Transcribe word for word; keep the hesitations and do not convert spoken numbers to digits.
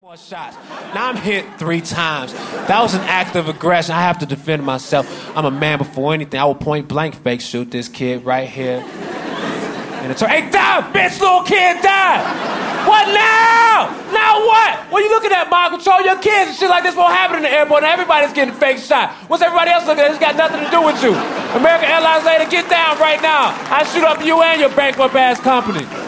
Shots. Now I'm hit three times. That was an act of aggression. I have to defend myself. I'm a man before anything. I will point blank fake shoot this kid right here. And it's hey, die, bitch, little kid, die. What now? Now what? What are you looking at, Mom? Control your kids and shit like this won't happen in the airport. Now everybody's getting fake shot. What's everybody else looking at? It's got nothing to do with you. American Airlines later, get down right now. I shoot up you and your bankrupt ass company.